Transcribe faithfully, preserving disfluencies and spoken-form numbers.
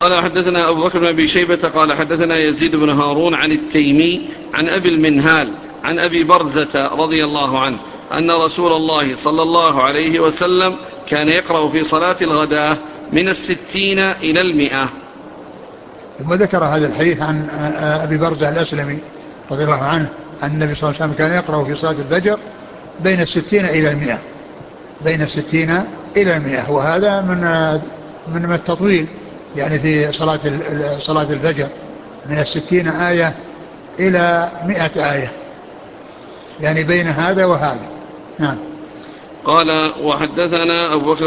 قال حدثنا أبو بكر بن أبي شيبة قال حدثنا يزيد بن هارون عن التيمي عن أبي المنهال عن أبي برزة رضي الله عنه أن رسول الله صلى الله عليه وسلم كان يقرأ في صلاة الغداة من الستين إلى المئة. ثم ذكر هذا الحديث عن أبي برزة الأسلمي رضي الله عنه أن النبي صلى الله عليه وسلم كان يقرأ في صلاة الفجر بين الستين إلى المئة، بين الستين إلى المئة، وهذا من من التطويل يعني في صلاة صلاة الفجر من الستين آية إلى مئة آية، يعني بين هذا وهذا. نعم. قال وحدثنا أبو بكر